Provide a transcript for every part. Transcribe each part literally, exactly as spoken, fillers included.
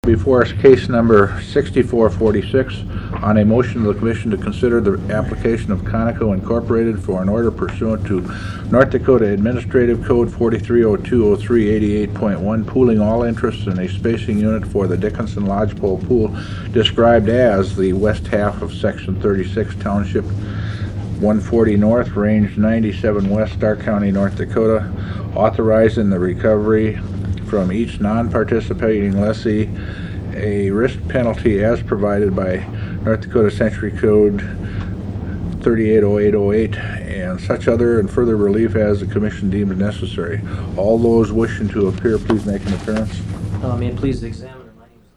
Before us, case number sixty-four forty-six, on a motion of the Commission to consider the application of Conoco Incorporated for an order pursuant to North Dakota Administrative Code forty-three oh two oh three eighty-eight point one, pooling all interests in a spacing unit for the Dickinson Lodgepole Pool, described as the west half of Section thirty-six, Township one forty North, Range ninety-seven West, Stark County, North Dakota, authorizing the recovery from each non-participating lessee a risk penalty as provided by North Dakota Century Code thirty-eight oh eight oh eight and such other and further relief as the Commission deems necessary. All those wishing to appear, please make an appearance. Uh, may it please the examiner, my name is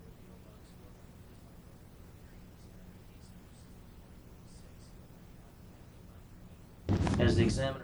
Lawrence. As the examiner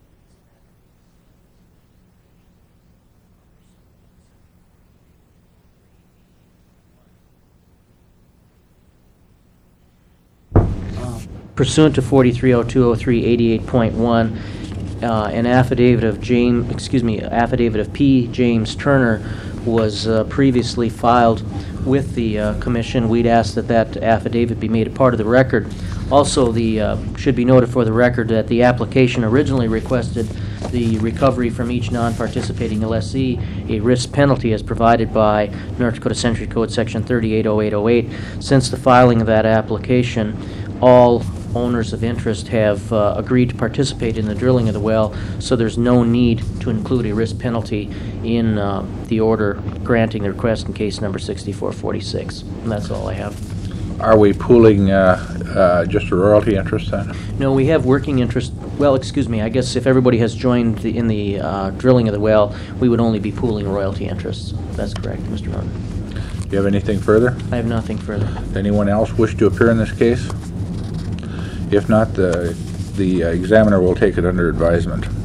pursuant to forty-three oh two oh three eighty-eight point one, uh, an affidavit of James, excuse me, affidavit of P. James Turner was uh, previously filed with the uh, Commission. We'd ask that that affidavit be made a part of the record. Also, the uh, should be noted for the record that the application originally requested the recovery from each non-participating lessee a risk penalty as provided by North Dakota Century Code Section thirty-eight oh eight oh eight. Since the filing of that application, all owners of interest have uh, agreed to participate in the drilling of the well, so there's no need to include a risk penalty in uh, the order granting the request in case number sixty-four forty-six. And that's all I have. Are we pooling uh, uh, just a royalty interest then? No, we have working interest. Well, excuse me, I guess if everybody has joined the, in the uh, drilling of the well, we would only be pooling royalty interests. That's correct, Mister Norton. Do you have anything further? I have nothing further. Does anyone else wish to appear in this case? If not, the, the uh, examiner will take it under advisement.